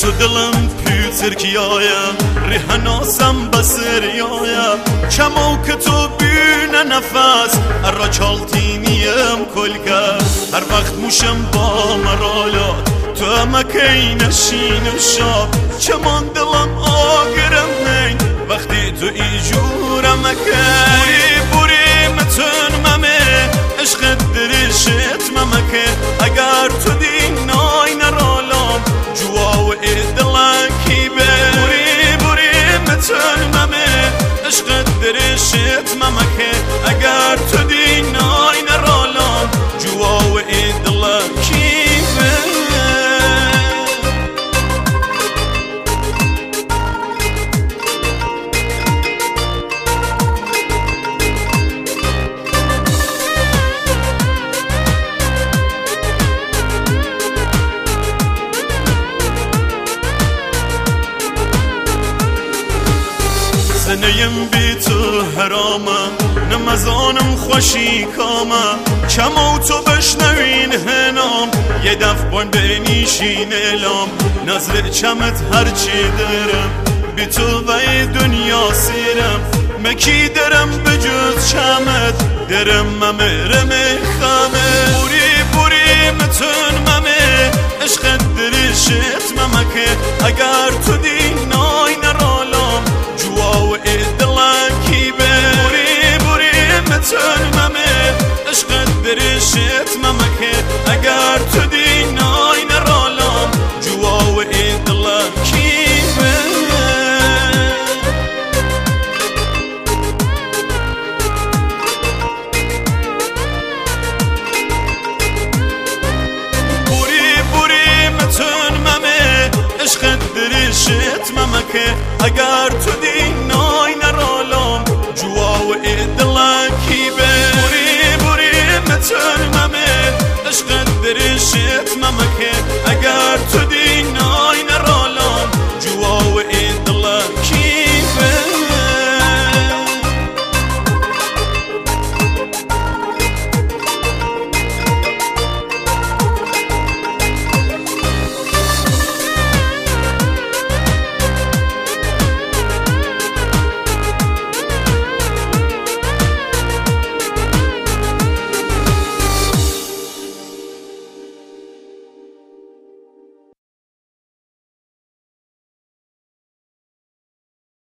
تو دلم پیترکیایا ریحناسم بسریایا چمو که تو بینه نفس هر چالتینیم کلگه هر وقت موشم با مرالات تو امکی نشین و شاب چمان دلم آگرم نین وقتی تو ایجورم اکی بوری متون ممه عشق درشت ممکه اگر تو دین نای نرالام جوا و دلکی به بوری متون ممه عشق درشت ممکه اگر تو دین نای نرالام جوا و دلکی به زنیم بی تو حرامه نمزانم خوشی کامه چمو تو بشنوین هنام یه دف بان بینیشین الام نظر چمت هرچی درم بی تو و دنیا سیرم مکی درم بجز چمت درم ممرم خامه بوری متون ممه عشق درشت ممکه اگر تو دین نای نرالام جوا و دلکی به بوری متون ممه عشق درشت ممکه اگر تو دین نای نرالام جوا و دلکی به عشق درشت ممکه اگر تو